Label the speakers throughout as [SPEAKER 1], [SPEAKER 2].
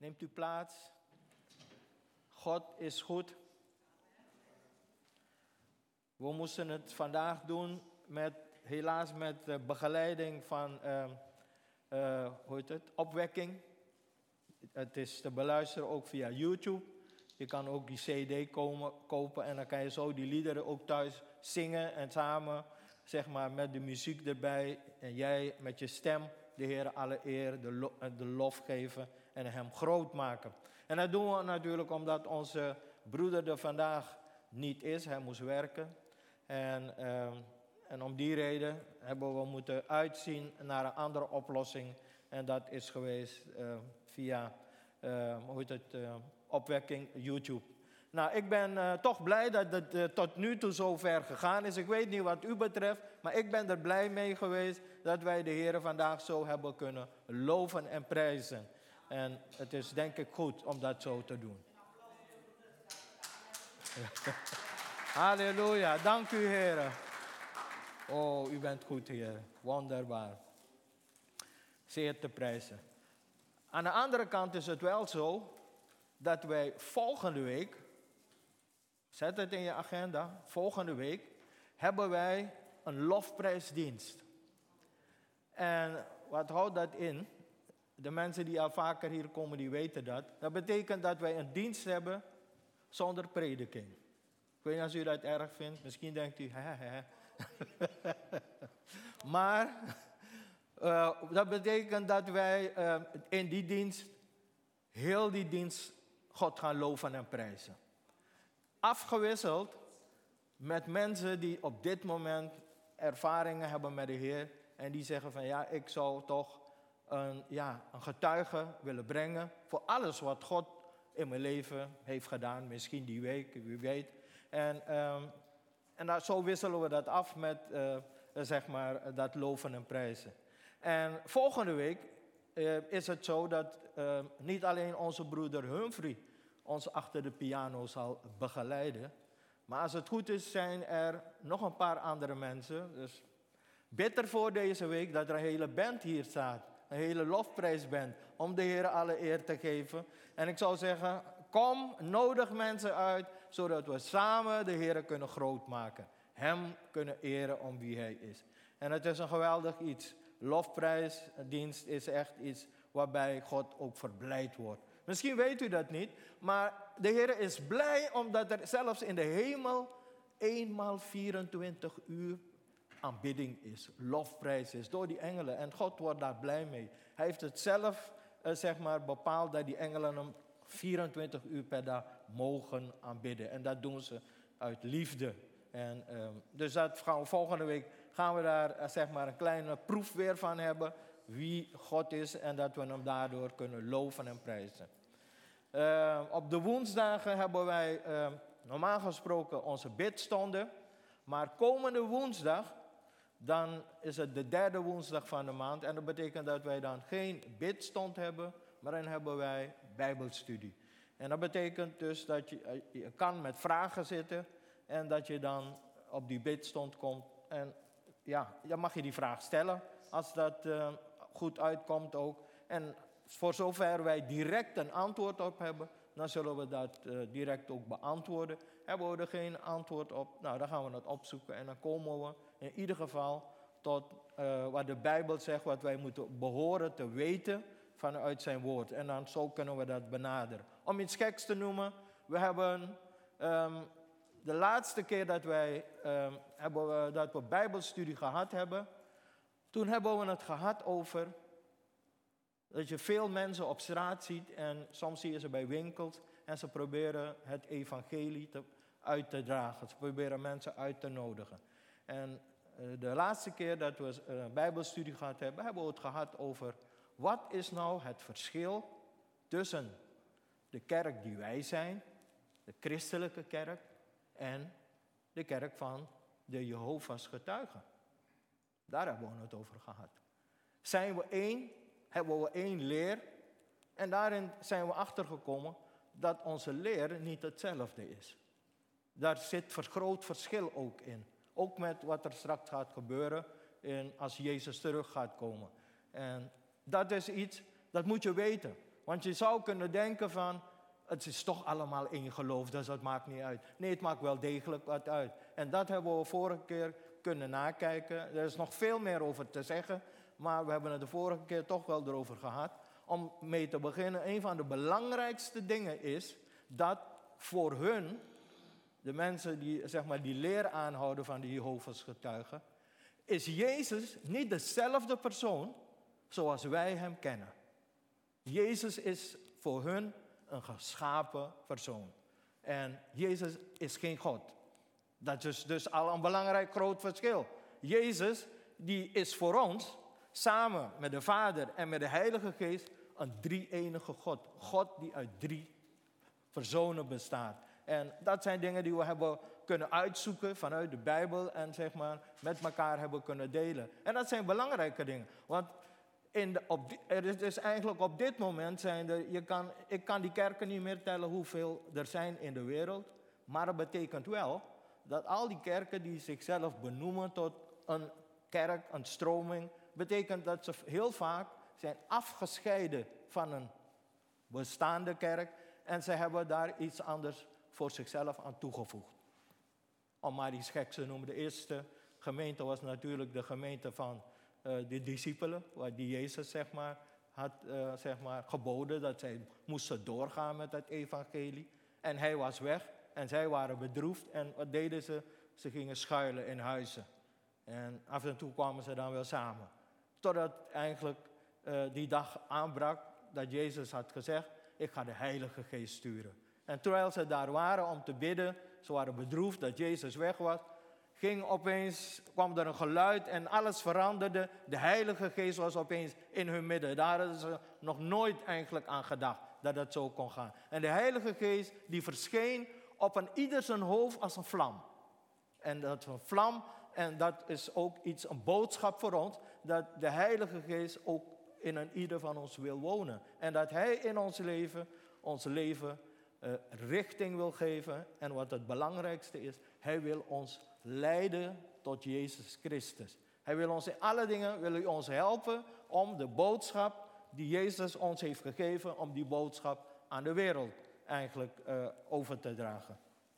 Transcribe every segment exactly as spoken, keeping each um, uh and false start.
[SPEAKER 1] Neemt u plaats. God is goed. We moesten het vandaag doen met, helaas met de begeleiding van uh, uh, hoe heet het? Opwekking. Het is te beluisteren ook via YouTube. Je kan ook die cd komen, kopen en dan kan je zo die liederen ook thuis zingen en samen, zeg maar, met de muziek erbij en jij met je stem de Heer alle eer, de, lo, de lof geven en hem groot maken. En dat doen we natuurlijk omdat onze broeder er vandaag niet is, hij moest werken. En, uh, en om die reden hebben we moeten uitzien naar een andere oplossing. En dat is geweest uh, via, uh, hoe heet het, uh, Opwekking YouTube. Nou, ik ben uh, toch blij dat het uh, tot nu toe zo ver gegaan is. Ik weet niet wat u betreft, maar ik ben er blij mee geweest dat wij de Heer vandaag zo hebben kunnen loven en prijzen. En het is denk ik goed om dat zo te doen. Halleluja, dank u Heer. Oh, u bent goed Heer, wonderbaar. Zeer te prijzen. Aan de andere kant is het wel zo dat wij volgende week, zet het in je agenda, volgende week hebben wij een lofprijsdienst. En wat houdt dat in? De mensen die al vaker hier komen, die weten dat. Dat betekent dat wij een dienst hebben zonder prediking. Ik weet niet of u dat erg vindt. Misschien denkt u, hè, hè. Maar uh, dat betekent dat wij uh, in die dienst, heel die dienst, God gaan loven en prijzen. Afgewisseld met mensen die op dit moment ervaringen hebben met de Heer. En die zeggen van ja, ik zou toch een, ja, een getuige willen brengen voor alles wat God in mijn leven heeft gedaan. Misschien die week, wie weet. En, um, en dat, zo wisselen we dat af met uh, zeg maar, dat loven en prijzen. En volgende week uh, is het zo dat uh, niet alleen onze broeder Humphrey ons achter de piano zal begeleiden. Maar als het goed is, zijn er nog een paar andere mensen. Dus bid ervoor deze week dat er een hele band hier staat. Een hele lofprijsband. Om de Heer alle eer te geven. En ik zou zeggen, kom, nodig mensen uit. Zodat we samen de Heer kunnen grootmaken. Hem kunnen eren om wie Hij is. En het is een geweldig iets. Lofprijsdienst is echt iets waarbij God ook verblijd wordt. Misschien weet u dat niet, maar de Heer is blij omdat er zelfs in de hemel eenmaal vierentwintig uur aanbidding is, lofprijs is door die engelen. En God wordt daar blij mee. Hij heeft het zelf uh, zeg maar bepaald dat die engelen hem vierentwintig uur per dag mogen aanbidden. En dat doen ze uit liefde. En, uh, dus dat gaan we, volgende week gaan we daar uh, zeg maar een kleine proef weer van hebben. Wie God is en dat we hem daardoor kunnen loven en prijzen. Uh, op de woensdagen hebben wij uh, normaal gesproken onze bidstonden. Maar komende woensdag, dan is het de derde woensdag van de maand. En dat betekent dat wij dan geen bidstond hebben, maar dan hebben wij bijbelstudie. En dat betekent dus dat je, je kan met vragen zitten en dat je dan op die bidstond komt. En ja, dan mag je die vraag stellen als dat uh, goed uitkomt ook. En voor zover wij direct een antwoord op hebben, dan zullen we dat uh, direct ook beantwoorden. Hebben we er geen antwoord op, nou dan gaan we het opzoeken en dan komen we in ieder geval tot uh, wat de Bijbel zegt, wat wij moeten behoren te weten vanuit zijn woord. En dan zo kunnen we dat benaderen. Om iets geks te noemen, we hebben um, de laatste keer dat wij um, hebben we, dat we Bijbelstudie gehad hebben, toen hebben we het gehad over dat je veel mensen op straat ziet en soms zie je ze bij winkels en ze proberen het evangelie te, uit te dragen. Ze proberen mensen uit te nodigen. En uh, de laatste keer dat we uh, Bijbelstudie gehad hebben, hebben we het gehad over wat is nou het verschil tussen de kerk die wij zijn, de christelijke kerk, en de kerk van de Jehovah's getuigen. Daar hebben we het over gehad. Zijn we één? Hebben we één leer? En daarin zijn we achtergekomen dat onze leer niet hetzelfde is. Daar zit een groot verschil ook in. Ook met wat er straks gaat gebeuren in, als Jezus terug gaat komen. En dat is iets, dat moet je weten. Want je zou kunnen denken van, het is toch allemaal één geloof, dus dat maakt niet uit. Nee, het maakt wel degelijk wat uit. En dat hebben we vorige keer kunnen nakijken. Er is nog veel meer over te zeggen, maar we hebben het de vorige keer toch wel erover gehad. Om mee te beginnen, een van de belangrijkste dingen is dat voor hun, de mensen die, zeg maar, die leer aanhouden van de Jehovah's getuigen, is Jezus niet dezelfde persoon zoals wij hem kennen. Jezus is voor hun een geschapen persoon. En Jezus is geen God. Dat is dus al een belangrijk groot verschil. Jezus, die is voor ons, samen met de Vader en met de Heilige Geest, een drie-enige God. God die uit drie personen bestaat. En dat zijn dingen die we hebben kunnen uitzoeken vanuit de Bijbel en zeg maar met elkaar hebben kunnen delen. En dat zijn belangrijke dingen. Want in de, op die, er is eigenlijk op dit moment zijn er, je kan, ik kan die kerken niet meer tellen hoeveel er zijn in de wereld. Maar dat betekent wel dat al die kerken die zichzelf benoemen tot een kerk, een stroming, betekent dat ze heel vaak zijn afgescheiden van een bestaande kerk. En ze hebben daar iets anders voor zichzelf aan toegevoegd. Om maar iets geks te noemen. De eerste gemeente was natuurlijk de gemeente van uh, de discipelen. Waar die Jezus zeg maar, had uh, zeg maar, geboden dat zij moesten doorgaan met het evangelie. En hij was weg en zij waren bedroefd. En wat deden ze? Ze gingen schuilen in huizen. En af en toe kwamen ze dan wel samen. Totdat eigenlijk uh, die dag aanbrak dat Jezus had gezegd, ik ga de Heilige Geest sturen. En terwijl ze daar waren om te bidden, ze waren bedroefd dat Jezus weg was, ging opeens, kwam er een geluid en alles veranderde. De Heilige Geest was opeens in hun midden. Daar hadden ze nog nooit eigenlijk aan gedacht dat het zo kon gaan. En de Heilige Geest die verscheen op een ieder zijn hoofd als een vlam. En dat is een vlam en dat is ook iets, een boodschap voor ons, dat de Heilige Geest ook in een ieder van ons wil wonen. En dat Hij in ons leven, ons leven uh, richting wil geven. En wat het belangrijkste is, Hij wil ons leiden tot Jezus Christus. Hij wil ons in alle dingen, wil hij ons helpen om de boodschap die Jezus ons heeft gegeven, om die boodschap aan de wereld eigenlijk uh, over te dragen.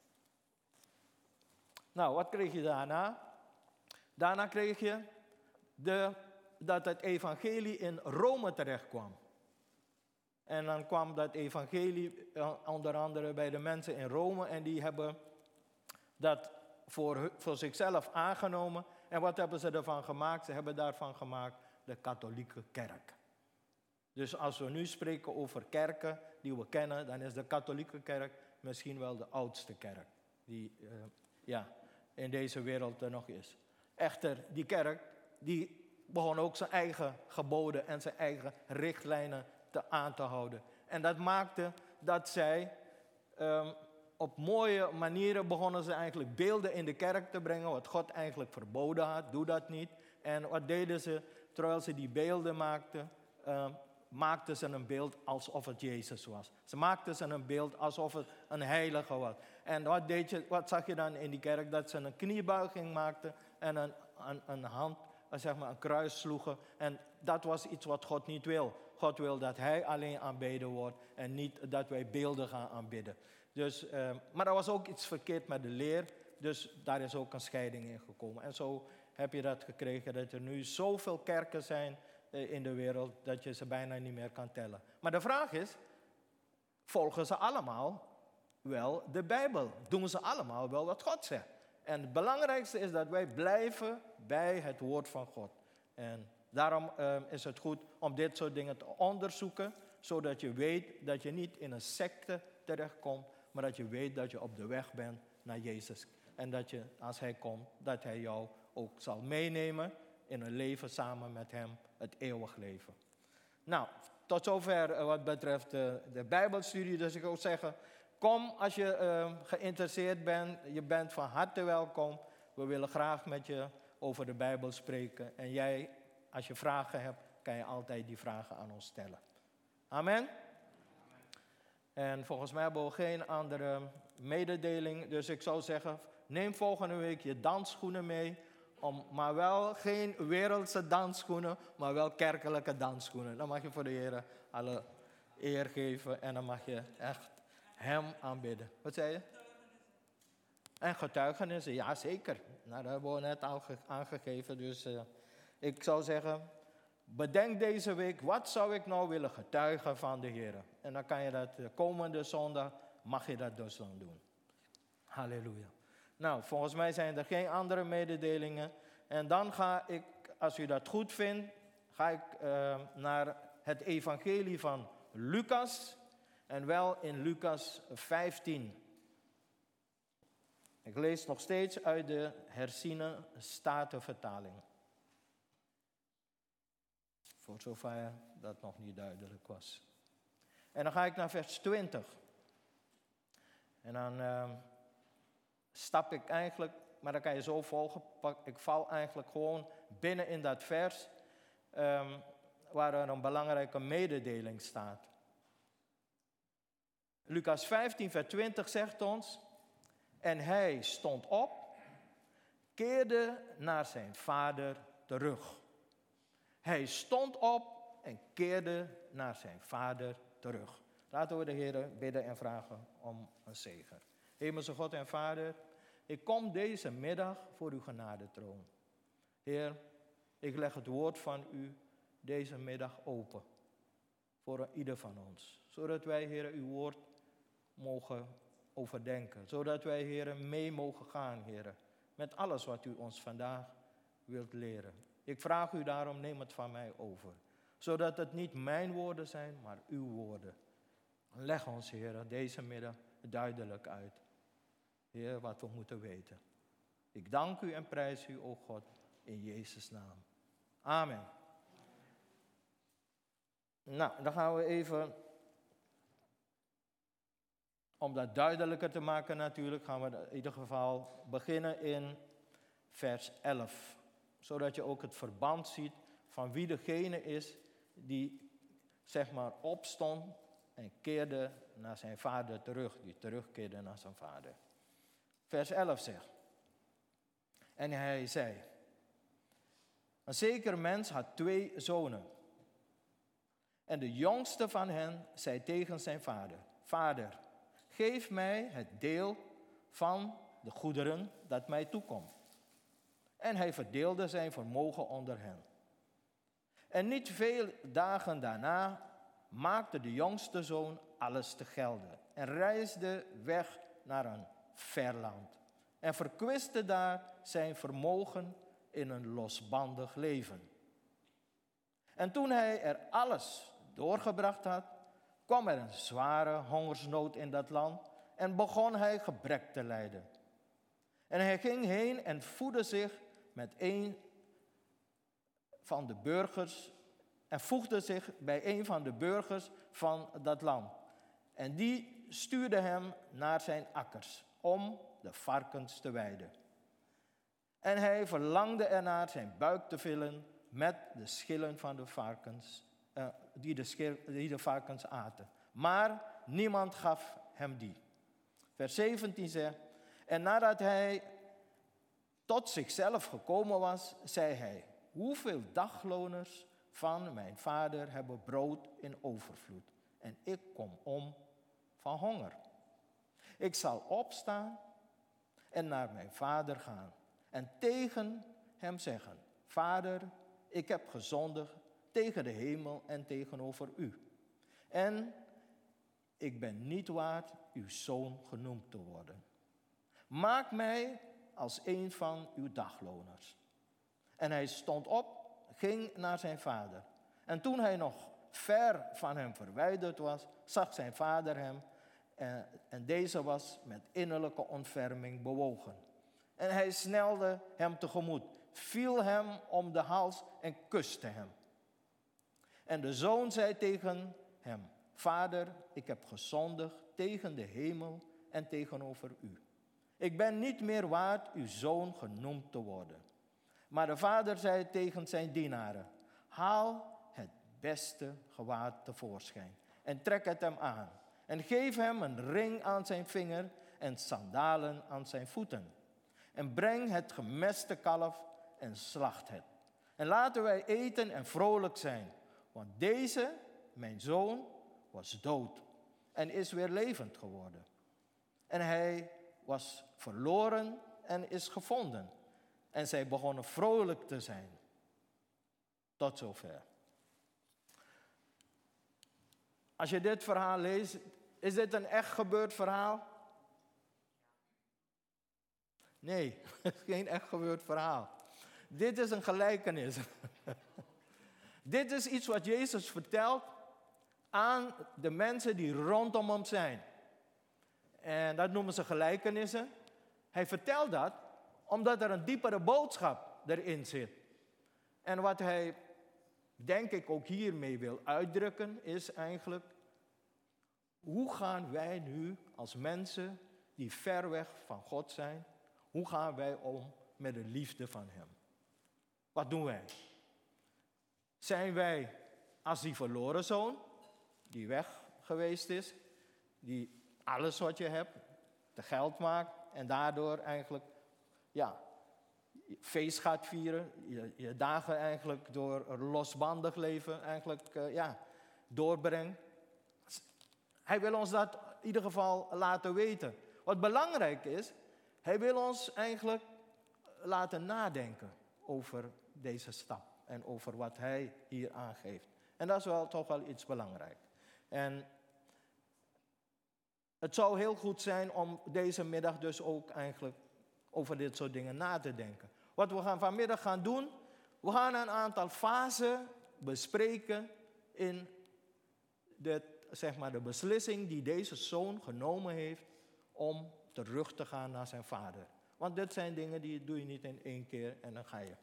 [SPEAKER 1] Nou, wat kreeg je daarna? Daarna kreeg je de, dat het evangelie in Rome terecht kwam. En dan kwam dat evangelie uh, onder andere bij de mensen in Rome en die hebben dat voor, voor zichzelf aangenomen. En wat hebben ze ervan gemaakt? Ze hebben daarvan gemaakt de katholieke kerk. Dus als we nu spreken over kerken die we kennen, dan is de katholieke kerk misschien wel de oudste kerk die uh, ja, in deze wereld er nog is. Echter, die kerk die begon ook zijn eigen geboden en zijn eigen richtlijnen te, aan te houden. En dat maakte dat zij um, op mooie manieren begonnen ze eigenlijk beelden in de kerk te brengen, wat God eigenlijk verboden had. Doe dat niet. En wat deden ze? Terwijl ze die beelden maakten, uh, maakten ze een beeld alsof het Jezus was. Ze maakten ze een beeld alsof het een heilige was. En wat, deed je, wat zag je dan in die kerk? Dat ze een kniebuiging maakten en een, een, een hand, zeg maar een kruis sloegen. En dat was iets wat God niet wil. God wil dat Hij alleen aanbeden wordt en niet dat wij beelden gaan aanbidden. Dus, uh, maar er was ook iets verkeerd met de leer, dus daar is ook een scheiding in gekomen. En zo heb je dat gekregen, dat er nu zoveel kerken zijn uh, in de wereld, dat je ze bijna niet meer kan tellen. Maar de vraag is, volgen ze allemaal wel de Bijbel? Doen ze allemaal wel wat God zegt? En het belangrijkste is dat wij blijven bij het woord van God. En daarom uh, is het goed om dit soort dingen te onderzoeken, zodat je weet dat je niet in een secte terechtkomt, maar dat je weet dat je op de weg bent naar Jezus. En dat je, als Hij komt, dat Hij jou ook zal meenemen in een leven samen met Hem, het eeuwig leven. Nou, tot zover wat betreft de, de Bijbelstudie. Dus ik wil zeggen, kom als je uh, geïnteresseerd bent. Je bent van harte welkom. We willen graag met je over de Bijbel spreken. En jij, als je vragen hebt, kan je altijd die vragen aan ons stellen. Amen. En volgens mij hebben we geen andere mededeling. Dus ik zou zeggen, neem volgende week je dansschoenen mee. Om, maar wel geen wereldse dansschoenen, maar wel kerkelijke dansschoenen. Dan mag je voor de Heer alle eer geven en dan mag je echt hem aanbidden. Wat zei je? En getuigenissen, ja zeker. Nou, dat hebben we net al ge- aangegeven. Dus uh, ik zou zeggen, bedenk deze week, wat zou ik nou willen getuigen van de Heer? En dan kan je dat de komende zondag, mag je dat dus dan doen. Halleluja. Nou, volgens mij zijn er geen andere mededelingen. En dan ga ik, als u dat goed vindt, ga ik uh, naar het evangelie van Lucas. En wel in Lucas vijftien. Ik lees nog steeds uit de herziene Statenvertaling. Voor zover dat nog niet duidelijk was. En dan ga ik naar vers twintig. En dan uh, stap ik eigenlijk, maar dan kan je zo volgen. Ik val eigenlijk gewoon binnen in dat vers um, waar er een belangrijke mededeling staat. Lucas vijftien, vers twintig zegt ons: en hij stond op, keerde naar zijn vader terug. Hij stond op en keerde naar zijn vader terug. Laten we de Heer bidden en vragen om een zegen. Hemelse God en Vader, ik kom deze middag voor uw genadetroon. Heer, ik leg het woord van u deze middag open voor ieder van ons. Zodat wij, Heer, uw woord mogen overdenken. Zodat wij, Heer, mee mogen gaan, Heer, met alles wat u ons vandaag wilt leren. Ik vraag u daarom, neem het van mij over. Zodat het niet mijn woorden zijn, maar uw woorden. Leg ons, Heer, deze middag duidelijk uit. Heer, wat we moeten weten. Ik dank u en prijs u, o God, in Jezus' naam. Amen. Nou, dan gaan we even, om dat duidelijker te maken natuurlijk, gaan we in ieder geval beginnen in vers elf. Zodat je ook het verband ziet van wie degene is die, zeg maar, opstond en keerde naar zijn vader terug. Die terugkeerde naar zijn vader. Vers elf zegt: en hij zei: een zeker mens had twee zonen. En de jongste van hen zei tegen zijn vader: vader, geef mij het deel van de goederen dat mij toekomt. En hij verdeelde zijn vermogen onder hen. En niet veel dagen daarna maakte de jongste zoon alles te gelden en reisde weg naar een ver land en verkwiste daar zijn vermogen in een losbandig leven. En toen hij er alles doorgebracht had, kwam er een zware hongersnood in dat land en begon hij gebrek te lijden. En hij ging heen en voedde zich met een van de burgers en voegde zich bij een van de burgers van dat land. En die stuurde hem naar zijn akkers om de varkens te weiden. En hij verlangde ernaar zijn buik te vullen met de schillen van de varkens, uh, die, de schil, die de varkens aten. Maar niemand gaf hem die. Vers zeventien zegt: en nadat hij tot zichzelf gekomen was, zei hij: hoeveel dagloners van mijn vader hebben brood in overvloed en ik kom om van honger. Ik zal opstaan en naar mijn vader gaan en tegen hem zeggen: vader, ik heb gezondigd tegen de hemel en tegenover u. En ik ben niet waard uw zoon genoemd te worden. Maak mij als een van uw dagloners. En hij stond op, ging naar zijn vader. En toen hij nog ver van hem verwijderd was, zag zijn vader hem. En, en deze was met innerlijke ontferming bewogen. En hij snelde hem tegemoet, viel hem om de hals en kuste hem. En de zoon zei tegen hem: vader, ik heb gezondigd tegen de hemel en tegenover u. Ik ben niet meer waard uw zoon genoemd te worden. Maar de vader zei tegen zijn dienaren: haal het beste gewaad tevoorschijn en trek het hem aan. En geef hem een ring aan zijn vinger en sandalen aan zijn voeten. En breng het gemeste kalf en slacht het. En laten wij eten en vrolijk zijn. Want deze, mijn zoon, was dood en is weer levend geworden. En hij was verloren en is gevonden. En zij begonnen vrolijk te zijn. Tot zover. Als je dit verhaal leest, is dit een echt gebeurd verhaal? Nee, het is geen echt gebeurd verhaal. Dit is een gelijkenis. Dit is iets wat Jezus vertelt aan de mensen die rondom hem zijn. En dat noemen ze gelijkenissen. Hij vertelt dat omdat er een diepere boodschap erin zit. En wat hij, denk ik, ook hiermee wil uitdrukken, is eigenlijk: hoe gaan wij nu als mensen die ver weg van God zijn, hoe gaan wij om met de liefde van hem? Wat doen wij? Zijn wij als die verloren zoon, die weg geweest is, die alles wat je hebt te geld maakt en daardoor eigenlijk, ja, feest gaat vieren, je, je dagen eigenlijk door een losbandig leven eigenlijk, uh, ja, doorbrengt? Hij wil ons dat in ieder geval laten weten. Wat belangrijk is, hij wil ons eigenlijk laten nadenken over deze stap en over wat hij hier aangeeft. En dat is wel toch wel iets belangrijk. En het zou heel goed zijn om deze middag dus ook eigenlijk over dit soort dingen na te denken. Wat we gaan vanmiddag gaan doen, we gaan een aantal fasen bespreken in de, zeg maar, de beslissing die deze zoon genomen heeft om terug te gaan naar zijn vader. Want dit zijn dingen die doe je niet in één keer en dan ga je.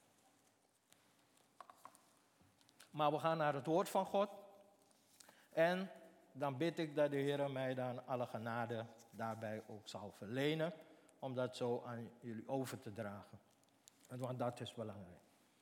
[SPEAKER 1] Maar we gaan naar het woord van God. En dan bid ik dat de Heer mij dan alle genade daarbij ook zal verlenen. Om dat zo aan jullie over te dragen. Want dat is belangrijk.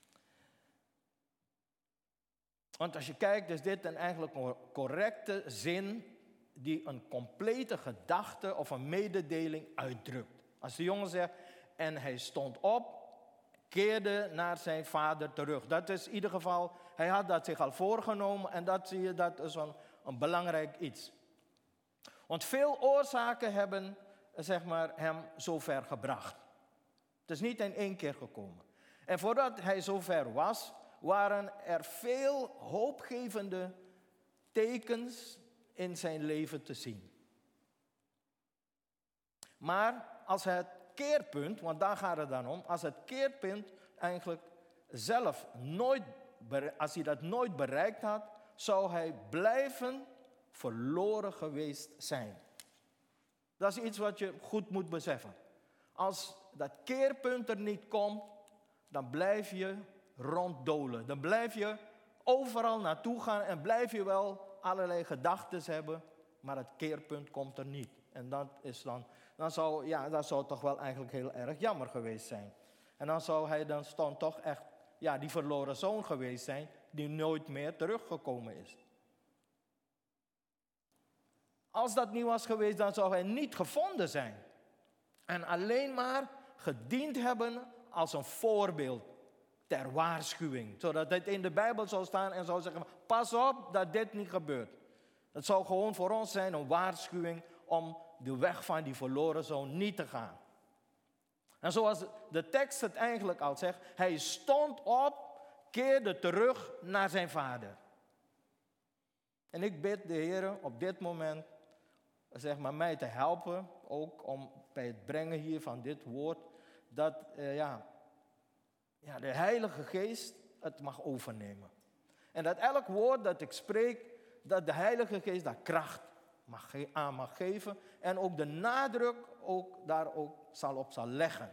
[SPEAKER 1] Want als je kijkt, is dit een eigenlijk een correcte zin die een complete gedachte of een mededeling uitdrukt. Als de jongen zegt, en hij stond op, keerde naar zijn vader terug. Dat is in ieder geval, hij had dat zich al voorgenomen en dat zie je, dat is een, een belangrijk iets. Want veel oorzaken hebben, zeg maar, hem zover gebracht. Het is niet in één keer gekomen. En voordat hij zover was, waren er veel hoopgevende tekens in zijn leven te zien. Maar als het keerpunt, want daar gaat het dan om, als het keerpunt eigenlijk zelf nooit, als hij dat nooit bereikt had, zou hij blijven verloren geweest zijn. Dat is iets wat je goed moet beseffen. Als dat keerpunt er niet komt, dan blijf je ronddolen. Dan blijf je overal naartoe gaan en blijf je wel allerlei gedachten hebben, maar het keerpunt komt er niet. En dat is dan, dan zou, ja, dat zou toch wel eigenlijk heel erg jammer geweest zijn. En dan zou hij dan stond toch echt, ja, die verloren zoon geweest zijn, die nooit meer teruggekomen is. Als dat niet was geweest, dan zou hij niet gevonden zijn. En alleen maar gediend hebben als een voorbeeld ter waarschuwing. Zodat het in de Bijbel zou staan en zou zeggen, pas op dat dit niet gebeurt. Het zou gewoon voor ons zijn een waarschuwing om de weg van die verloren zoon niet te gaan. En zoals de tekst het eigenlijk al zegt, hij stond op, keerde terug naar zijn vader. En ik bid de Heer op dit moment, zeg maar, mij te helpen, ook om bij het brengen hier van dit woord, dat uh, ja, ja, de Heilige Geest het mag overnemen. En dat elk woord dat ik spreek, dat de Heilige Geest daar kracht mag ge- aan mag geven en ook de nadruk ook daar ook zal op zal leggen.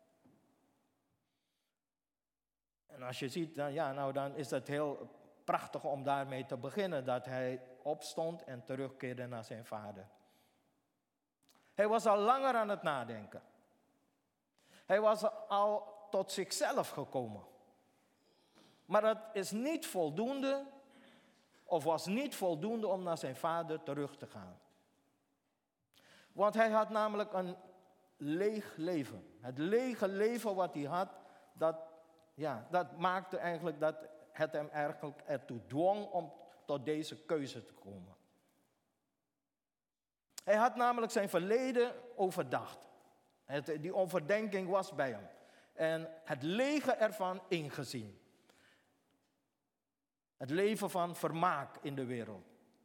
[SPEAKER 1] En als je ziet, dan, ja, nou, dan is het heel prachtig om daarmee te beginnen, dat hij opstond en terugkeerde naar zijn vader. Hij was al langer aan het nadenken. Hij was al tot zichzelf gekomen. Maar dat is niet voldoende, of was niet voldoende om naar zijn vader terug te gaan. Want hij had namelijk een leeg leven. Het lege leven wat hij had, dat, ja, dat maakte eigenlijk dat het hem eigenlijk ertoe dwong om tot deze keuze te komen. Hij had namelijk zijn verleden overdacht. Het, die overdenking was bij hem. En het leger ervan ingezien. Het leven van vermaak in de wereld.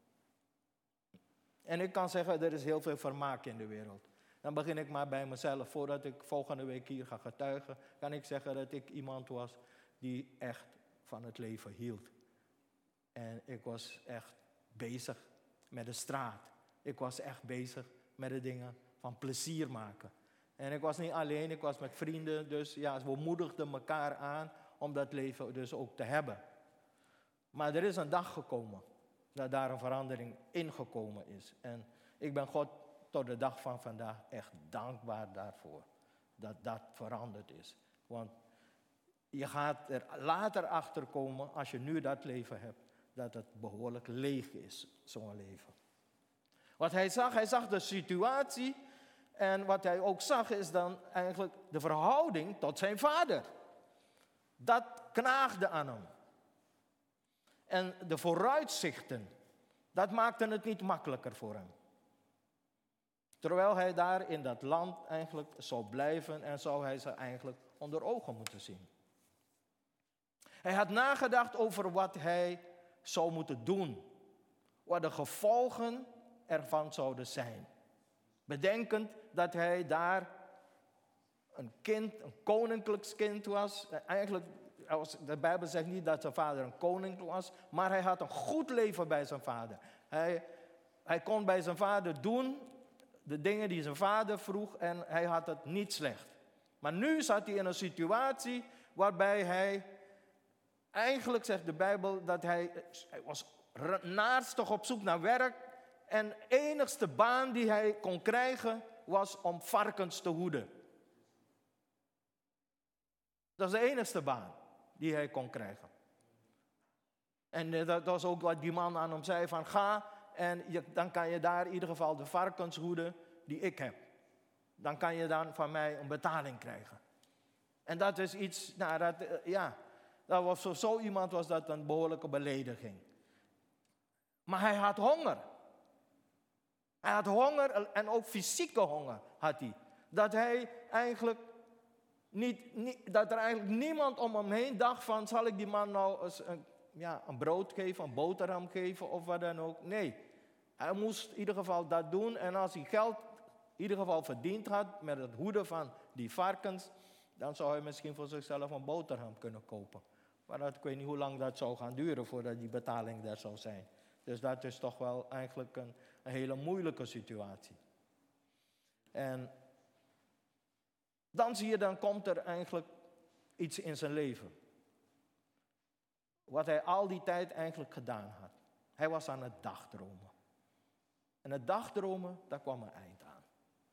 [SPEAKER 1] En ik kan zeggen, er is heel veel vermaak in de wereld. Dan begin ik maar bij mezelf. Voordat ik volgende week hier ga getuigen, kan ik zeggen dat ik iemand was die echt van het leven hield. En ik was echt bezig met de straat. Ik was echt bezig met de dingen van plezier maken. En ik was niet alleen, ik was met vrienden. Dus ja, we moedigden elkaar aan om dat leven dus ook te hebben. Maar er is een dag gekomen dat daar een verandering ingekomen is. En ik ben God tot de dag van vandaag echt dankbaar daarvoor. Dat dat veranderd is. Want je gaat er later achter komen, als je nu dat leven hebt, dat het behoorlijk leeg is, zo'n leven. Wat hij zag, hij zag de situatie. En wat hij ook zag is dan eigenlijk de verhouding tot zijn vader. Dat knaagde aan hem. En de vooruitzichten, dat maakte het niet makkelijker voor hem. Terwijl hij daar in dat land eigenlijk zou blijven en zou hij ze eigenlijk onder ogen moeten zien. Hij had nagedacht over wat hij zou moeten doen. Wat de gevolgen ervan zouden zijn. Bedenkend dat hij daar een kind, een koninklijks kind was. Eigenlijk, de Bijbel zegt niet dat zijn vader een koning was, maar hij had een goed leven bij zijn vader. Hij, hij kon bij zijn vader doen de dingen die zijn vader vroeg en hij had het niet slecht. Maar nu zat hij in een situatie waarbij hij, eigenlijk zegt de Bijbel, dat hij, hij was naarstig op zoek naar werk. En de enigste baan die hij kon krijgen was om varkens te hoeden. Dat is de enigste baan die hij kon krijgen. En dat was ook wat die man aan hem zei van ga en je, dan kan je daar in ieder geval de varkens hoeden die ik heb. Dan kan je dan van mij een betaling krijgen. En dat is iets, nou dat, ja, dat was voor zo iemand was dat een behoorlijke belediging. Maar hij had honger. Hij had honger en ook fysieke honger had hij. Dat hij eigenlijk niet, niet, dat er eigenlijk niemand om hem heen dacht van zal ik die man nou eens een, ja, een brood geven, een boterham geven of wat dan ook. Nee, hij moest in ieder geval dat doen en als hij geld in ieder geval verdiend had met het hoeden van die varkens, dan zou hij misschien voor zichzelf een boterham kunnen kopen. Maar dat, ik weet niet hoe lang dat zou gaan duren voordat die betaling er zou zijn. Dus dat is toch wel eigenlijk een, een hele moeilijke situatie. En dan zie je, dan komt er eigenlijk iets in zijn leven. Wat hij al die tijd eigenlijk gedaan had. Hij was aan het dagdromen. En het dagdromen, daar kwam een eind aan.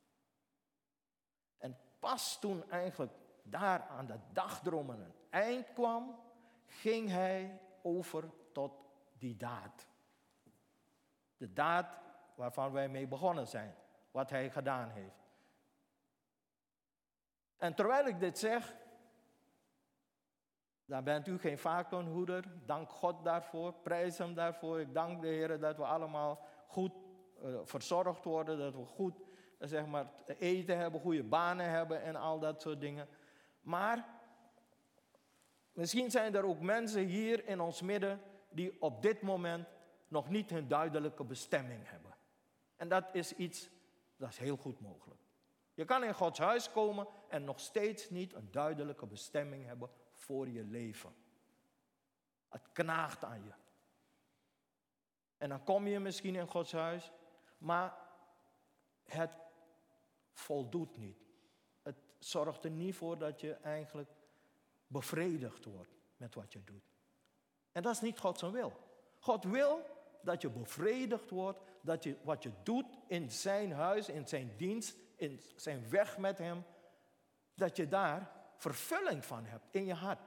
[SPEAKER 1] En pas toen eigenlijk daar aan dat dagdromen een eind kwam, ging hij over tot die daad. De daad waarvan wij mee begonnen zijn. Wat hij gedaan heeft. En terwijl ik dit zeg, dan bent u geen varkenhoeder. Dank God daarvoor. Prijs hem daarvoor. Ik dank de Heer dat we allemaal goed uh, verzorgd worden. Dat we goed uh, zeg maar, eten hebben, goede banen hebben en al dat soort dingen. Maar misschien zijn er ook mensen hier in ons midden die op dit moment nog niet hun duidelijke bestemming hebben. En dat is iets, dat is heel goed mogelijk. Je kan in Gods huis komen en nog steeds niet een duidelijke bestemming hebben voor je leven. Het knaagt aan je. En dan kom je misschien in Gods huis, maar het voldoet niet. Het zorgt er niet voor dat je eigenlijk bevredigd wordt met wat je doet. En dat is niet Gods wil. God wil dat je bevredigd wordt, dat je wat je doet in zijn huis, in zijn dienst, in zijn weg met hem, dat je daar vervulling van hebt in je hart.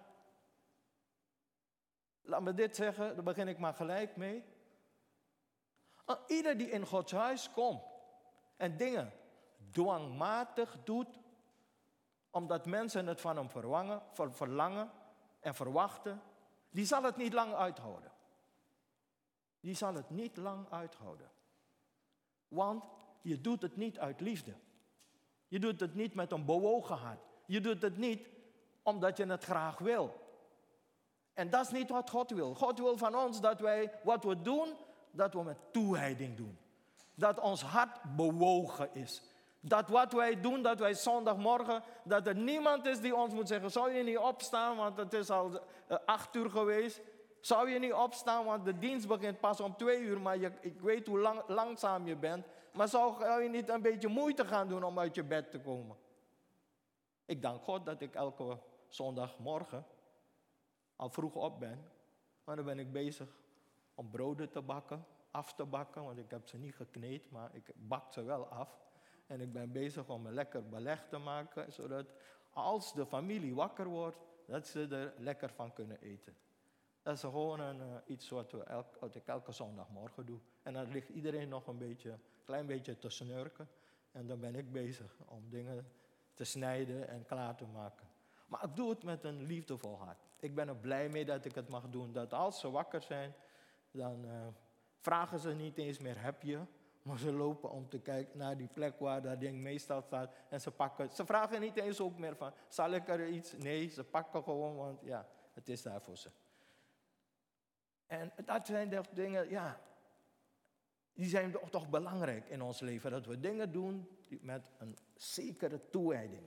[SPEAKER 1] Laat me dit zeggen, daar begin ik maar gelijk mee. Ieder die in Gods huis komt en dingen dwangmatig doet, omdat mensen het van hem verwangen, verlangen en verwachten, die zal het niet lang uithouden. Die zal het niet lang uithouden. Want je doet het niet uit liefde. Je doet het niet met een bewogen hart. Je doet het niet omdat je het graag wil. En dat is niet wat God wil. God wil van ons dat wij wat we doen, dat we met toewijding doen. Dat ons hart bewogen is. Dat wat wij doen, dat wij zondagmorgen, dat er niemand is die ons moet zeggen, zou je niet opstaan, want het is al uh, acht uur geweest. Zou je niet opstaan, want de dienst begint pas om twee uur, maar je, ik weet hoe lang, langzaam je bent. Maar zou je niet een beetje moeite gaan doen om uit je bed te komen? Ik dank God dat ik elke zondagmorgen al vroeg op ben. Maar dan ben ik bezig om broden te bakken, af te bakken, want ik heb ze niet gekneed, maar ik bak ze wel af. En ik ben bezig om een lekker beleg te maken, zodat als de familie wakker wordt, dat ze er lekker van kunnen eten. Dat is gewoon een, uh, iets wat, we elk, wat ik elke zondagmorgen doe. En dan ligt iedereen nog een beetje, klein beetje te snurken. En dan ben ik bezig om dingen te snijden en klaar te maken. Maar ik doe het met een liefdevol hart. Ik ben er blij mee dat ik het mag doen. Dat als ze wakker zijn, dan uh, vragen ze niet eens meer, heb je? Maar ze lopen om te kijken naar die plek waar dat ding meestal staat. En ze pakken, ze vragen niet eens ook meer van, zal ik er iets? Nee, ze pakken gewoon, want ja, het is daar voor ze. En dat zijn de dingen, ja, die zijn toch belangrijk in ons leven. Dat we dingen doen met een zekere toewijding.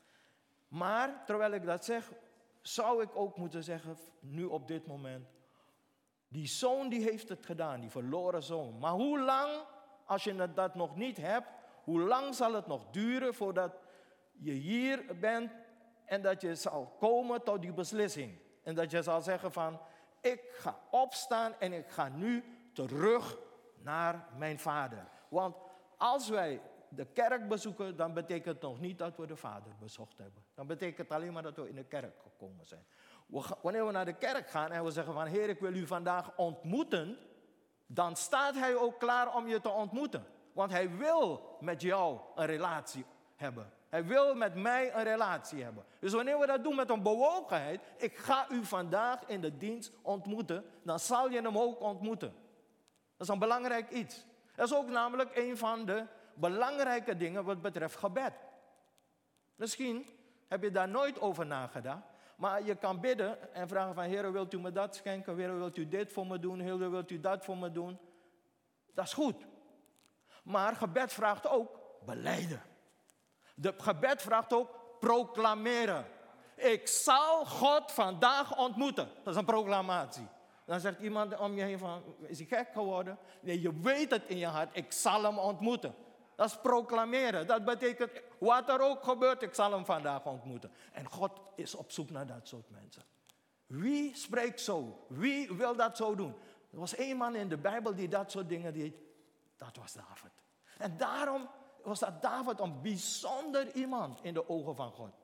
[SPEAKER 1] Maar, terwijl ik dat zeg, zou ik ook moeten zeggen, nu op dit moment, die zoon die heeft het gedaan, die verloren zoon. Maar hoe lang, als je dat nog niet hebt, hoe lang zal het nog duren voordat je hier bent en dat je zal komen tot die beslissing. En dat je zal zeggen van, ik ga opstaan en ik ga nu terug naar mijn vader. Want als wij de kerk bezoeken, dan betekent het nog niet dat we de vader bezocht hebben. Dan betekent het alleen maar dat we in de kerk gekomen zijn. Wanneer we naar de kerk gaan en we zeggen van, Heer, ik wil u vandaag ontmoeten, dan staat hij ook klaar om je te ontmoeten. Want hij wil met jou een relatie hebben. Hij wil met mij een relatie hebben. Dus wanneer we dat doen met een bewogenheid, ik ga u vandaag in de dienst ontmoeten, dan zal je hem ook ontmoeten. Dat is een belangrijk iets. Dat is ook namelijk een van de belangrijke dingen wat betreft gebed. Misschien heb je daar nooit over nagedacht, maar je kan bidden en vragen van, Heer, wilt u me dat schenken? Heer, wilt u dit voor me doen? Heer, wilt u dat voor me doen? Dat is goed. Maar gebed vraagt ook belijden. De gebed vraagt ook proclameren. Ik zal God vandaag ontmoeten. Dat is een proclamatie. Dan zegt iemand om je heen van, is hij gek geworden? Nee, je weet het in je hart, ik zal hem ontmoeten. Dat is proclameren. Dat betekent, wat er ook gebeurt, ik zal hem vandaag ontmoeten. En God is op zoek naar dat soort mensen. Wie spreekt zo? Wie wil dat zo doen? Er was één man in de Bijbel die dat soort dingen deed. Dat was David. En daarom was dat David een bijzonder iemand in de ogen van God.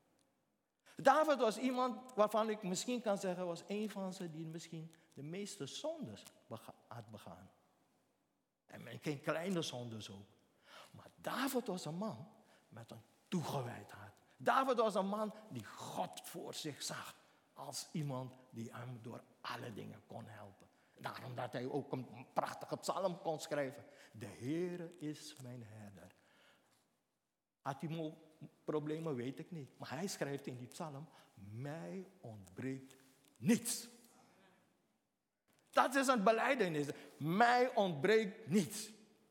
[SPEAKER 1] David was iemand waarvan ik misschien kan zeggen, was een van ze die misschien de meeste zondes bega- had begaan. En geen kleine zondes ook. Maar David was een man met een toegewijd hart. David was een man die God voor zich zag. Als iemand die hem door alle dingen kon helpen. Daarom dat hij ook een prachtige psalm kon schrijven. De Heere is mijn herder. Had hij problemen, weet ik niet. Maar hij schrijft in die psalm, mij ontbreekt niets. Dat is een belijdenis. Mij ontbreekt niets.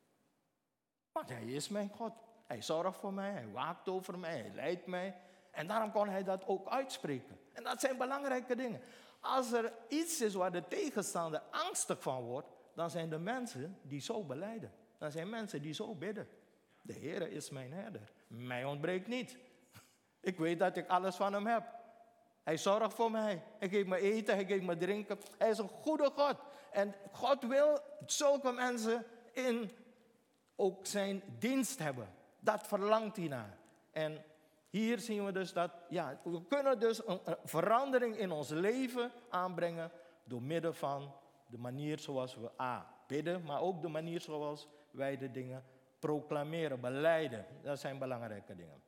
[SPEAKER 1] Want hij is mijn God. Hij zorgt voor mij, hij waakt over mij, hij leidt mij. En daarom kon hij dat ook uitspreken. En dat zijn belangrijke dingen. Als er iets is waar de tegenstander angstig van wordt, dan zijn de mensen die zo belijden. Dan zijn mensen die zo bidden. De Heere is mijn herder. Mij ontbreekt niet. Ik weet dat ik alles van hem heb. Hij zorgt voor mij. Hij geeft me eten, hij geeft me drinken. Hij is een goede God. En God wil zulke mensen in ook zijn dienst hebben. Dat verlangt hij naar. En hier zien we dus dat, ja, we kunnen dus een, een verandering in ons leven aanbrengen door middel van de manier zoals we A, bidden, maar ook de manier zoals wij de dingen proclameren, belijden. Dat zijn belangrijke dingen.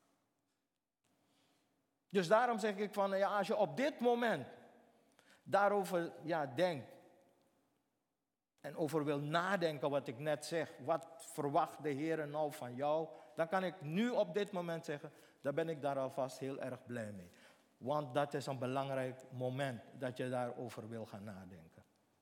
[SPEAKER 1] Dus daarom zeg ik van, ja, als je op dit moment daarover ja, denkt, en over wil nadenken wat ik net zeg, wat verwacht de Heer nou van jou, dan kan ik nu op dit moment zeggen, daar ben ik daar alvast heel erg blij mee. Want dat is een belangrijk moment dat je daarover wil gaan nadenken.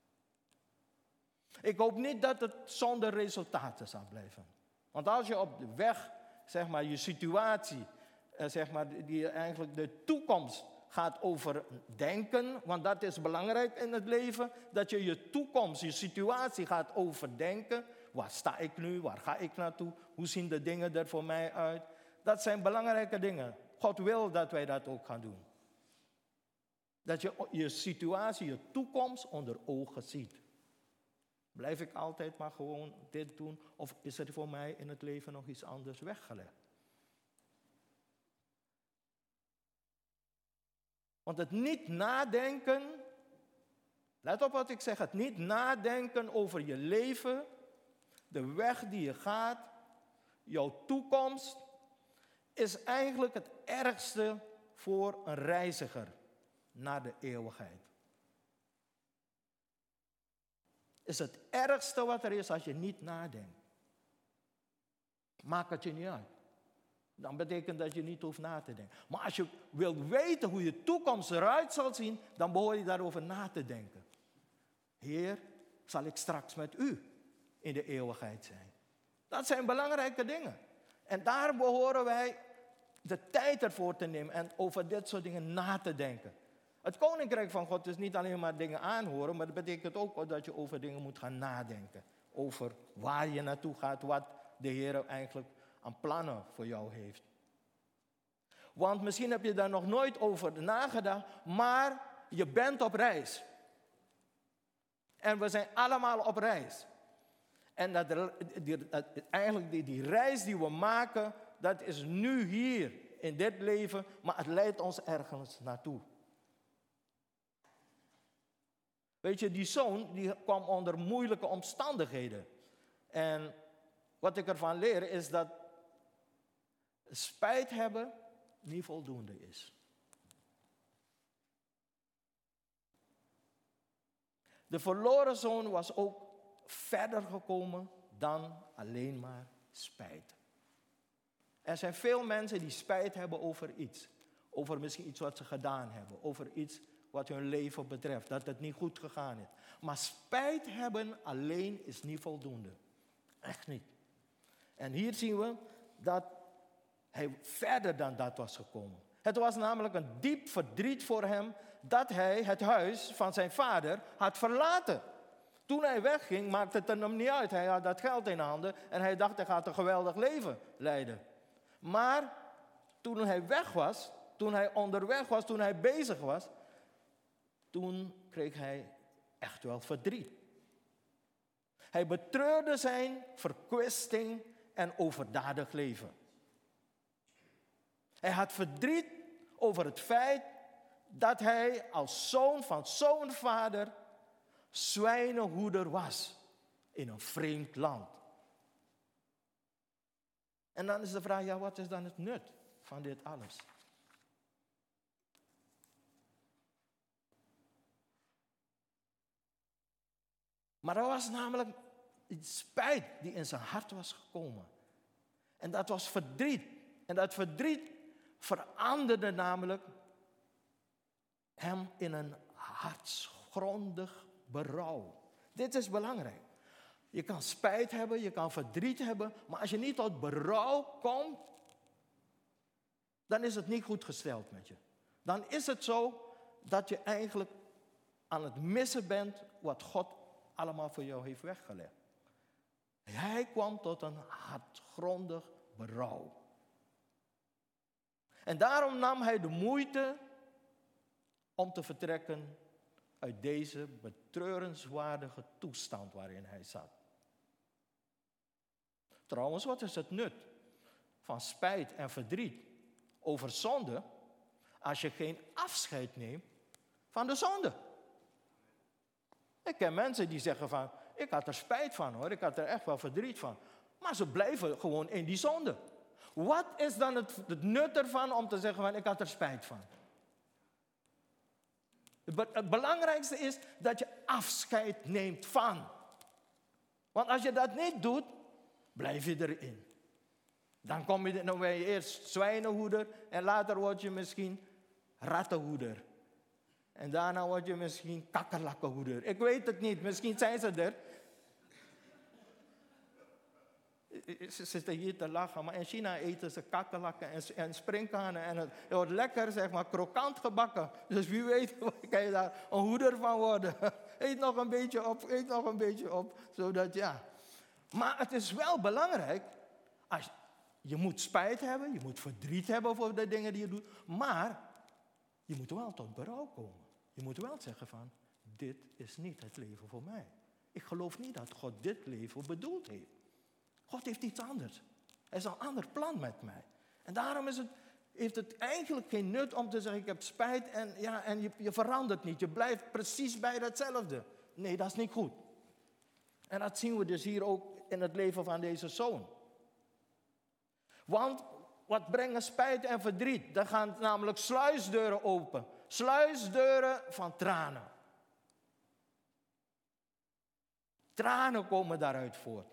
[SPEAKER 1] Ik hoop niet dat het zonder resultaten zal blijven. Want als je op de weg, zeg maar, je situatie, eh, zeg maar, die eigenlijk de toekomst gaat overdenken, want dat is belangrijk in het leven, dat je je toekomst, je situatie gaat overdenken. Waar sta ik nu? Waar ga ik naartoe? Hoe zien de dingen er voor mij uit? Dat zijn belangrijke dingen. God wil dat wij dat ook gaan doen. Dat je je situatie, je toekomst onder ogen ziet. Blijf ik altijd maar gewoon dit doen? Of is er voor mij in het leven nog iets anders weggelegd? Want het niet nadenken, let op wat ik zeg, het niet nadenken over je leven, de weg die je gaat, jouw toekomst, is eigenlijk het ergste voor een reiziger naar de eeuwigheid. Is het ergste wat er is als je niet nadenkt. Maakt het je niet uit. Dan betekent dat je niet hoeft na te denken. Maar als je wilt weten hoe je toekomst eruit zal zien, dan behoor je daarover na te denken. Heer, zal ik straks met u in de eeuwigheid zijn? Dat zijn belangrijke dingen. En daar behoren wij de tijd ervoor te nemen en over dit soort dingen na te denken. Het koninkrijk van God is niet alleen maar dingen aanhoren, maar dat betekent ook dat je over dingen moet gaan nadenken. Over waar je naartoe gaat, wat de Heer eigenlijk aan plannen voor jou heeft. Want misschien heb je daar nog nooit over nagedacht, maar je bent op reis. En we zijn allemaal op reis. En dat, die, dat, eigenlijk die, die reis die we maken, dat is nu hier in dit leven, maar het leidt ons ergens naartoe. Weet je, die zoon die kwam onder moeilijke omstandigheden. En wat ik ervan leer is dat spijt hebben niet voldoende is. De verloren zoon was ook verder gekomen dan alleen maar spijt. Er zijn veel mensen die spijt hebben over iets. Over misschien iets wat ze gedaan hebben. Over iets wat hun leven betreft. Dat het niet goed gegaan is. Maar spijt hebben alleen is niet voldoende. Echt niet. En hier zien we dat hij verder dan dat was gekomen. Het was namelijk een diep verdriet voor hem dat hij het huis van zijn vader had verlaten. Toen hij wegging, maakte het er hem niet uit. Hij had dat geld in handen en hij dacht, hij gaat een geweldig leven leiden. Maar toen hij weg was, toen hij onderweg was, toen hij bezig was, toen kreeg hij echt wel verdriet. Hij betreurde zijn verkwisting en overdadig leven. Hij had verdriet over het feit dat hij als zoon van zo'n vader zwijnenhoeder was in een vreemd land. En dan is de vraag, ja, wat is dan het nut van dit alles? Maar er was namelijk iets spijt die in zijn hart was gekomen. En dat was verdriet. En dat verdriet veranderde namelijk hem in een hartsgrondig berouw. Dit is belangrijk. Je kan spijt hebben, je kan verdriet hebben, maar als je niet tot berouw komt, dan is het niet goed gesteld met je. Dan is het zo dat je eigenlijk aan het missen bent wat God allemaal voor jou heeft weggelegd. Hij kwam tot een hartgrondig berouw. En daarom nam hij de moeite om te vertrekken uit deze betreurenswaardige toestand waarin hij zat. Trouwens, wat is het nut van spijt en verdriet over zonde als je geen afscheid neemt van de zonde? Ik ken mensen die zeggen van, ik had er spijt van hoor, ik had er echt wel verdriet van. Maar ze blijven gewoon in die zonde. Wat is dan het, het nut ervan om te zeggen van, ik had er spijt van? Het belangrijkste is dat je afscheid neemt van. Want als je dat niet doet, blijf je erin. Dan kom je, dan ben je eerst zwijnenhoeder en later word je misschien rattenhoeder. En daarna word je misschien kakkerlakkenhoeder. Ik weet het niet, misschien zijn ze er. Ze zitten hier te lachen, maar in China eten ze kakkerlakken en, en sprinkhanen. En het, het wordt lekker, zeg maar, krokant gebakken. Dus wie weet kan je daar een hoeder van worden. Eet nog een beetje op, eet nog een beetje op. Zodat, ja. Maar het is wel belangrijk, als, je moet spijt hebben, je moet verdriet hebben voor de dingen die je doet. Maar je moet wel tot berouw komen. Je moet wel zeggen van, dit is niet het leven voor mij. Ik geloof niet dat God dit leven bedoeld heeft. God heeft iets anders. Hij heeft een ander plan met mij. En daarom is het, heeft het eigenlijk geen nut om te zeggen, ik heb spijt en, ja, en je, je verandert niet. Je blijft precies bij datzelfde. Nee, dat is niet goed. En dat zien we dus hier ook in het leven van deze zoon. Want wat brengen spijt en verdriet? Er gaan namelijk sluisdeuren open. Sluisdeuren van tranen. Tranen komen daaruit voort.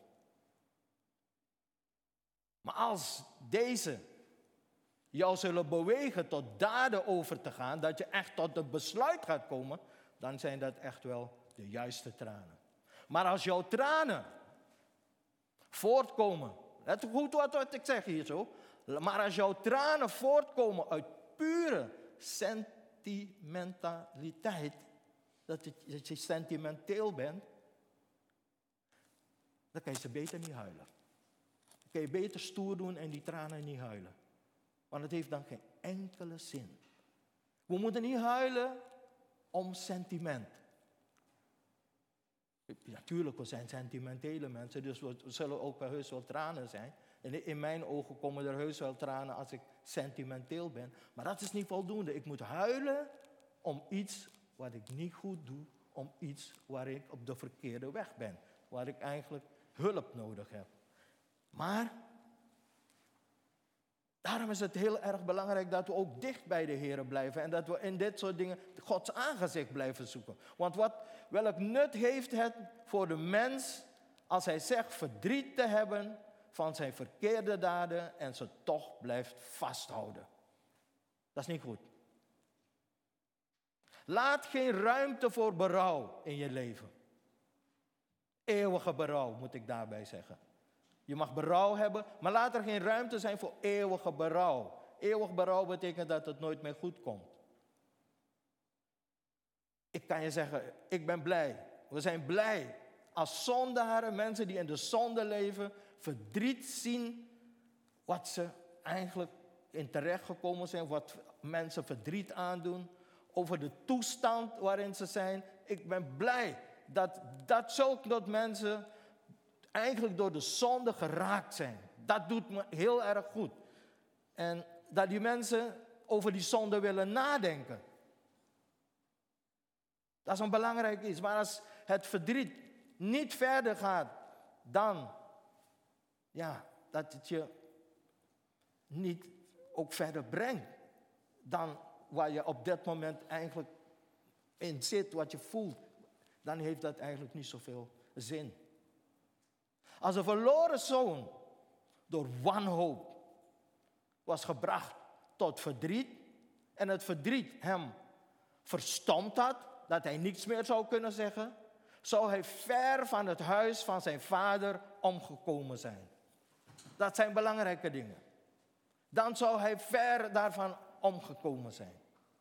[SPEAKER 1] Maar als deze jou zullen bewegen tot daden over te gaan, dat je echt tot het besluit gaat komen, dan zijn dat echt wel de juiste tranen. Maar als jouw tranen voortkomen, let goed wat, wat ik zeg hier zo, maar als jouw tranen voortkomen uit pure sentimentaliteit, dat je, dat je sentimenteel bent, dan kan je ze beter niet huilen. Dan kun je beter stoer doen en die tranen niet huilen. Want het heeft dan geen enkele zin. We moeten niet huilen om sentiment. Natuurlijk, we zijn sentimentele mensen, dus we zullen ook wel heus wel tranen zijn. En in mijn ogen komen er heus wel tranen als ik sentimenteel ben. Maar dat is niet voldoende. Ik moet huilen om iets wat ik niet goed doe. Om iets waar ik op de verkeerde weg ben. Waar ik eigenlijk hulp nodig heb. Maar daarom is het heel erg belangrijk dat we ook dicht bij de Heer blijven. En dat we in dit soort dingen Gods aangezicht blijven zoeken. Want wat, welk nut heeft het voor de mens als hij zegt verdriet te hebben van zijn verkeerde daden en ze toch blijft vasthouden? Dat is niet goed. Laat geen ruimte voor berouw in je leven. Eeuwige berouw moet ik daarbij zeggen. Je mag berouw hebben, maar laat er geen ruimte zijn voor eeuwige berouw. Eeuwig berouw betekent dat het nooit meer goed komt. Ik kan je zeggen, ik ben blij. We zijn blij als zondaren, mensen die in de zonde leven, verdriet zien wat ze eigenlijk in terecht gekomen zijn, wat mensen verdriet aandoen, over de toestand waarin ze zijn. Ik ben blij dat, dat zulke mensen eigenlijk door de zonde geraakt zijn. Dat doet me heel erg goed. En dat die mensen over die zonde willen nadenken. Dat is een belangrijk iets. Maar als het verdriet niet verder gaat dan, ja, dat het je niet ook verder brengt dan waar je op dat moment eigenlijk in zit, wat je voelt, dan heeft dat eigenlijk niet zoveel zin. Als een verloren zoon door wanhoop was gebracht tot verdriet en het verdriet hem verstomd had, dat hij niets meer zou kunnen zeggen, zou hij ver van het huis van zijn vader omgekomen zijn. Dat zijn belangrijke dingen. Dan zou hij ver daarvan omgekomen zijn.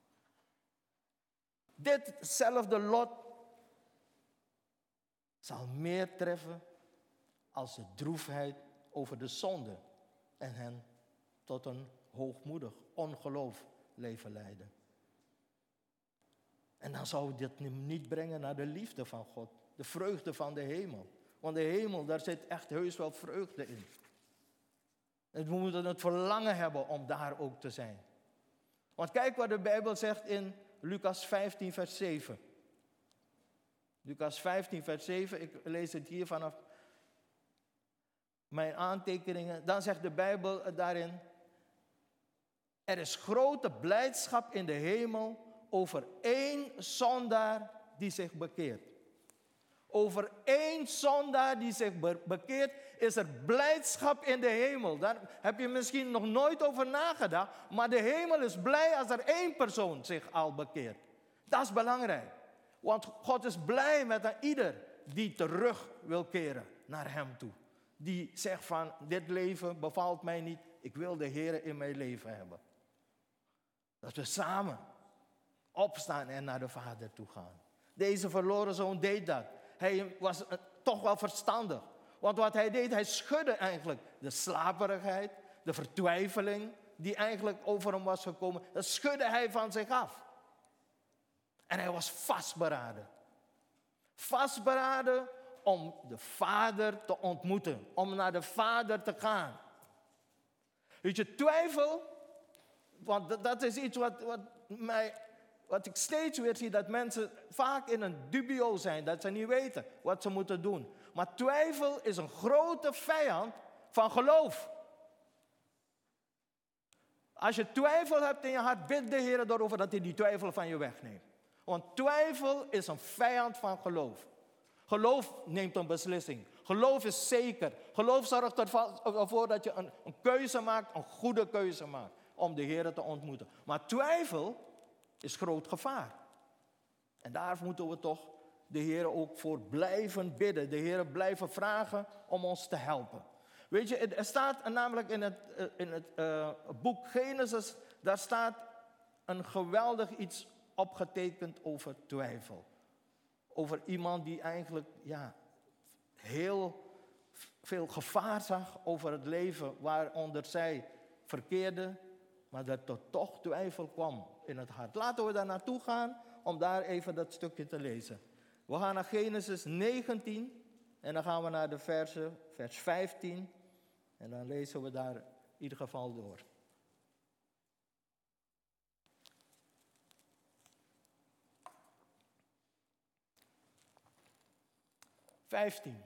[SPEAKER 1] Ditzelfde lot zal meer treffen als de droefheid over de zonde en hen tot een hoogmoedig, ongeloof leven leiden. En dan zou dit niet brengen naar de liefde van God, de vreugde van de hemel. Want de hemel, daar zit echt heus wel vreugde in. En we moeten het verlangen hebben om daar ook te zijn. Want kijk wat de Bijbel zegt in Lucas vijftien, vers zeven. Lucas vijftien, vers zeven, ik lees het hier vanaf mijn aantekeningen. Dan zegt de Bijbel daarin: er is grote blijdschap in de hemel over één zondaar die zich bekeert. Over één zondaar die zich be- bekeert, is er blijdschap in de hemel. Daar heb je misschien nog nooit over nagedacht, maar de hemel is blij als er één persoon zich al bekeert. Dat is belangrijk. Want God is blij met een ieder die terug wil keren naar hem toe. Die zegt van, dit leven bevalt mij niet, ik wil de Heer in mijn leven hebben. Dat we samen opstaan en naar de Vader toe gaan. Deze verloren zoon deed dat. Hij was uh, toch wel verstandig. Want wat hij deed, hij schudde eigenlijk de slaperigheid, de vertwijfeling die eigenlijk over hem was gekomen. Dat schudde hij van zich af. En hij was vastberaden. Vastberaden om de Vader te ontmoeten. Om naar de Vader te gaan. Weet je, twijfel, want dat, dat is iets wat, wat, mij, wat ik steeds weer zie, dat mensen vaak in een dubio zijn, dat ze niet weten wat ze moeten doen. Maar twijfel is een grote vijand van geloof. Als je twijfel hebt in je hart, bid de Heer erover dat hij die twijfel van je wegneemt. Want twijfel is een vijand van geloof. Geloof neemt een beslissing. Geloof is zeker. Geloof zorgt ervoor dat je een, een keuze maakt, een goede keuze maakt, om de Heer te ontmoeten. Maar twijfel is groot gevaar. En daar moeten we toch de Heer ook voor blijven bidden. De Heer blijven vragen om ons te helpen. Weet je, er staat namelijk in het, in het uh, boek Genesis, daar staat een geweldig iets opgetekend over twijfel. Over iemand die eigenlijk ja, heel veel gevaar zag over het leven waaronder zij verkeerde, maar dat er toch twijfel kwam in het hart. Laten we daar naartoe gaan om daar even dat stukje te lezen. We gaan naar Genesis negentien en dan gaan we naar de verse, vers vijftien en dan lezen we daar in ieder geval door. vijftien.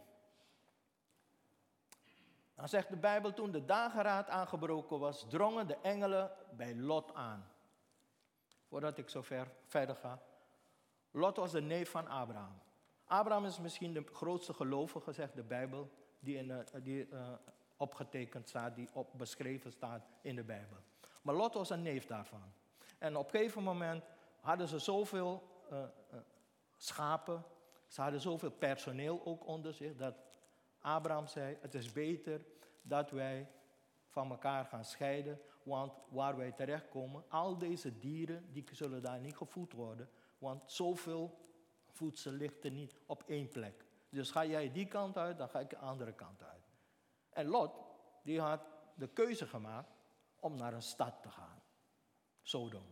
[SPEAKER 1] Dan zegt de Bijbel, toen de dageraad aangebroken was, drongen de engelen bij Lot aan. Voordat ik zo ver, verder ga. Lot was de neef van Abraham. Abraham is misschien de grootste gelovige, zegt de Bijbel, die, in, uh, die uh, opgetekend staat, die op, beschreven staat in de Bijbel. Maar Lot was een neef daarvan. En op een gegeven moment hadden ze zoveel uh, uh, schapen, ze hadden zoveel personeel ook onder zich, dat Abraham zei, het is beter dat wij van elkaar gaan scheiden, want waar wij terechtkomen, al deze dieren, die zullen daar niet gevoed worden, want zoveel voedsel ligt er niet op één plek. Dus ga jij die kant uit, dan ga ik de andere kant uit. En Lot, die had de keuze gemaakt om naar een stad te gaan, Sodom.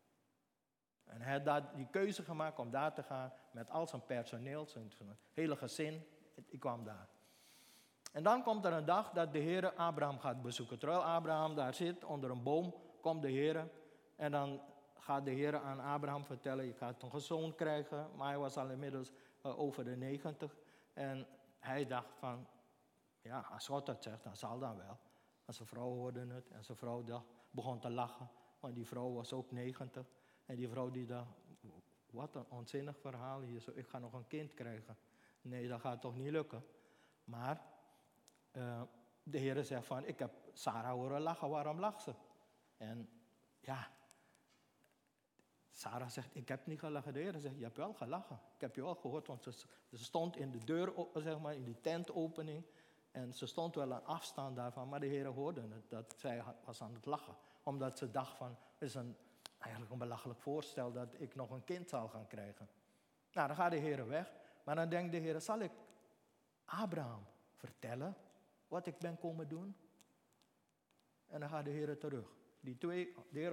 [SPEAKER 1] En hij had die keuze gemaakt om daar te gaan met al zijn personeel, zijn hele gezin, ik kwam daar. En dan komt er een dag dat de Heer Abraham gaat bezoeken. Terwijl Abraham daar zit, onder een boom, komt de Heer. En dan gaat de Heer aan Abraham vertellen, je gaat een zoon krijgen. Maar hij was al inmiddels uh, over de negentig. En hij dacht van, ja, als God dat zegt, dan zal dat wel. En zijn vrouw hoorde het en zijn vrouw dacht, begon te lachen. Want die vrouw was ook negentig. En die vrouw die dacht, wat een onzinnig verhaal hier. Zo, ik ga nog een kind krijgen. Nee, dat gaat toch niet lukken. Maar uh, de Heer zegt van, ik heb Sarah horen lachen, waarom lacht ze? En ja, Sarah zegt, ik heb niet gelachen. De Heer zegt, je hebt wel gelachen. Ik heb je wel gehoord, want ze, ze stond in de deur, zeg maar, in die tentopening. En ze stond wel aan afstand daarvan, maar de Heer hoorde het, dat zij was aan het lachen. Omdat ze dacht van, het is een, eigenlijk een belachelijk voorstel dat ik nog een kind zal gaan krijgen. Nou, dan gaat de Heer weg. Maar dan denkt de Heer, zal ik Abraham vertellen wat ik ben komen doen? En dan gaat de Heer terug. Die twee, de Heer